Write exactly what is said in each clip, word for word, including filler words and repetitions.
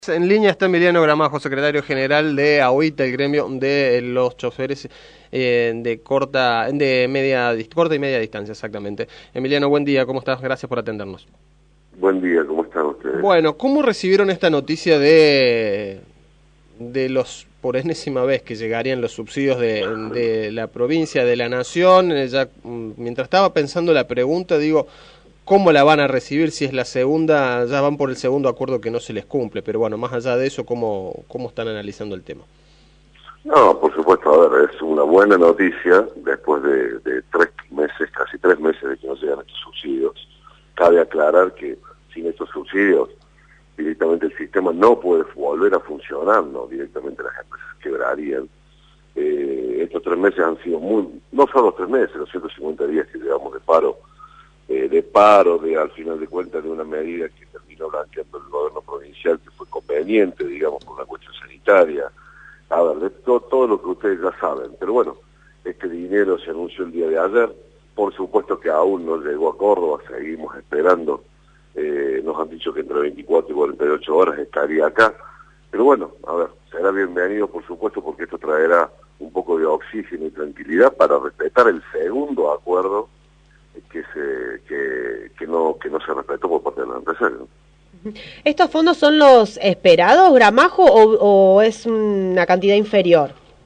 En línea está Emiliano Gramajo, secretario general de AOITA, el gremio de los choferes eh, de corta, de media, corta y media distancia, exactamente. Emiliano, buen día, ¿cómo estás? Gracias por atendernos. Buen día, ¿cómo están ustedes? Bueno, ¿cómo recibieron esta noticia de, de los, por enésima vez, que llegarían los subsidios de, de la provincia, de la nación? Eh, ya, mientras estaba pensando la pregunta, digo, ¿cómo la van a recibir si es la segunda? Ya van por el segundo acuerdo que no se les cumple, pero bueno, más allá de eso, ¿cómo, cómo están analizando el tema? No, por supuesto, a ver, es una buena noticia después de, de tres meses, casi tres meses de que no llegan estos subsidios. Cabe aclarar que sin estos subsidios directamente el sistema no puede volver a funcionar, no, directamente las empresas quebrarían. Eh, estos tres meses han sido muy, no solo los tres meses, los ciento cincuenta días que llevamos de paro, Eh, de paro, de al final de cuentas de una medida que terminó blanqueando el gobierno provincial, que fue conveniente, digamos, por una cuestión sanitaria, a ver, de to todo lo que ustedes ya saben. Pero bueno, este dinero se anunció el día de ayer, por supuesto que aún no llegó a Córdoba, seguimos esperando, eh, nos han dicho que entre veinticuatro y cuarenta y ocho horas estaría acá, pero bueno, a ver, será bienvenido por supuesto porque esto traerá un poco de oxígeno y tranquilidad para respetar el segundo acuerdo que se que, que no que no se respetó por parte de los empresarios. ¿Estos fondos son los esperados, Gramajo, o, o es una cantidad inferior?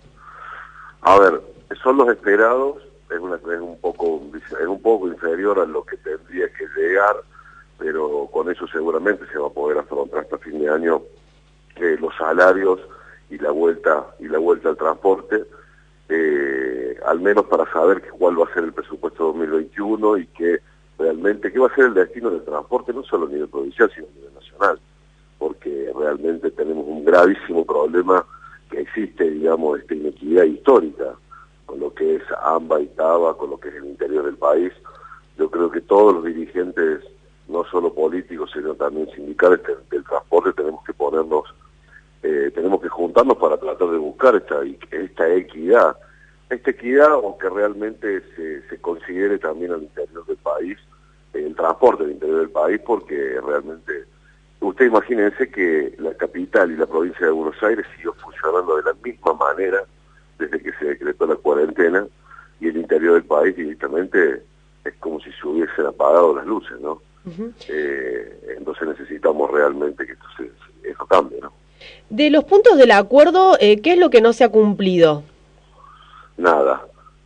A ver, son los esperados, es, una, es un poco es un poco inferior a lo que tendría que llegar, pero con eso seguramente se va a poder afrontar hasta fin de año eh, los salarios y la vuelta y la vuelta al transporte. Eh, al menos para saber cuál va a ser el presupuesto dos mil veintiuno y que realmente qué va a ser el destino del transporte, no solo a nivel provincial, sino a nivel nacional, porque realmente tenemos un gravísimo problema que existe, digamos, esta inequidad histórica, con lo que es AMBA y TABA, con lo que es el interior del país. Yo creo que todos los dirigentes, no solo políticos, sino también sindicales del, del transporte, tenemos que ponernos Eh, tenemos que juntarnos para tratar de buscar esta, esta equidad, esta equidad o que realmente se, se considere también al interior del país, el transporte del interior del país, porque realmente, usted imagínense que la capital y la provincia de Buenos Aires siguió funcionando de la misma manera desde que se decretó la cuarentena, y el interior del país directamente es como si se hubiesen apagado las luces, ¿no? Uh-huh. eh, entonces necesitamos realmente que esto se, eso cambie, ¿no? De los puntos del acuerdo, eh, ¿qué es lo que no se ha cumplido? Nada.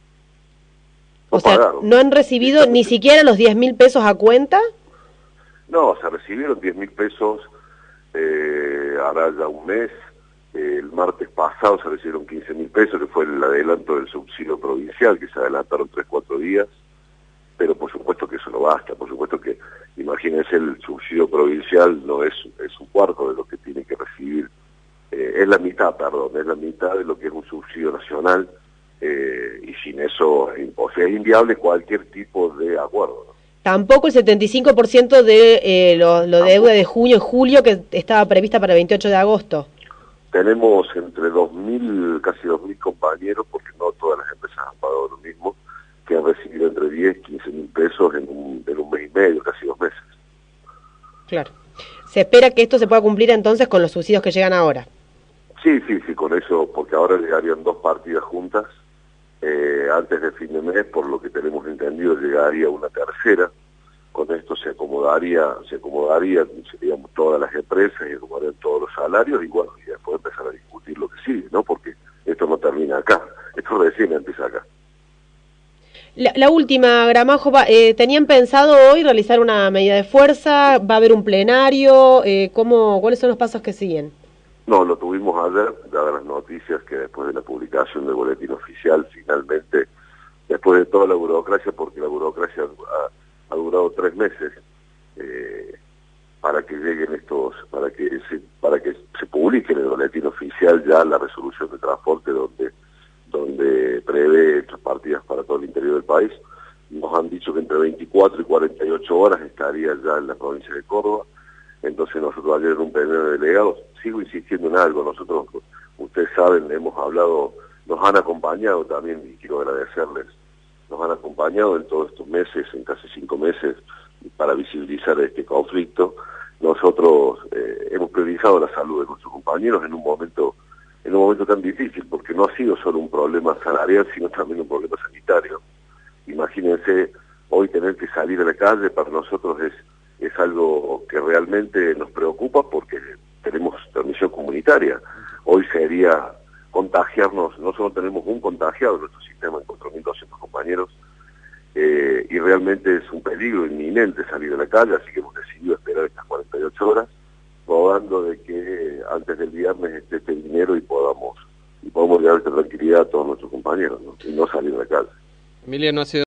No o sea, pagaron. ¿No han recibido ni siquiera los diez mil pesos a cuenta? No, se recibieron diez mil pesos, eh, hará ya un mes. Eh, el martes pasado se recibieron quince mil pesos, que fue el adelanto del subsidio provincial, que se adelantaron tres, cuatro días. Pero por supuesto que eso no basta, por supuesto que, imagínense, el subsidio provincial no es, es un cuarto de lo que tiene que recibir, eh, es la mitad, perdón, es la mitad de lo que es un subsidio nacional, eh, y sin eso es imposible, es inviable cualquier tipo de acuerdo, ¿no? Tampoco el setenta y cinco por ciento de eh, lo, lo de deuda de junio y julio que estaba prevista para el veintiocho de agosto. Tenemos entre dos mil, casi dos mil compañeros, porque no todas las empresas han pagado lo mismo, que han recibido entre diez, quince mil pesos en un, en un mes y medio, casi dos meses. Claro. ¿Se espera que esto se pueda cumplir entonces con los subsidios que llegan ahora? Sí, sí, sí, con eso, porque ahora llegarían dos partidas juntas. Eh, antes de fin de mes, por lo que tenemos entendido, llegaría una tercera. Con esto se acomodaría, se acomodaría, seríamos todas las empresas y acomodarían todos los salarios, y bueno, y después empezar a discutir lo que sigue, ¿no? Porque esto no termina acá, esto recién empieza acá. La, la última, Gramajo, va, eh, ¿tenían pensado hoy realizar una medida de fuerza? ¿Va a haber un plenario? Eh, ¿cómo, ¿Cuáles son los pasos que siguen? No, lo tuvimos ayer, dadas las noticias que después de la publicación del boletín oficial, finalmente, después de toda la burocracia, porque la burocracia ha, ha durado tres meses, eh, para que lleguen estos, para que se, para que se publique en el boletín oficial ya la resolución de transporte donde donde prevé estas partidas para todo el interior del país. Nos han dicho que entre veinticuatro y cuarenta y ocho horas estaría ya en la provincia de Córdoba. Entonces nosotros ayer en un plenario de delegados, sigo insistiendo en algo, nosotros, ustedes saben, hemos hablado, nos han acompañado también, y quiero agradecerles, nos han acompañado en todos estos meses, en casi cinco meses, para visibilizar este conflicto, nosotros eh, hemos priorizado la salud de nuestros compañeros en un momento en un momento tan difícil, porque no ha sido solo un problema salarial, sino también un problema sanitario. Imagínense, hoy tener que salir a la calle para nosotros es, es algo que realmente nos preocupa porque tenemos transmisión comunitaria. Hoy sería contagiarnos, no solo tenemos un contagiado en nuestro sistema en cuatro mil doscientos compañeros, eh, y realmente es un peligro inminente salir a la calle, así que hemos decidido esperar estas cuarenta y ocho horas, probando de que antes del viernes esté este dinero y podamos y podamos dar esta tranquilidad a todos nuestros compañeros, ¿no? Y no salir a la calle. Emiliano, ha sido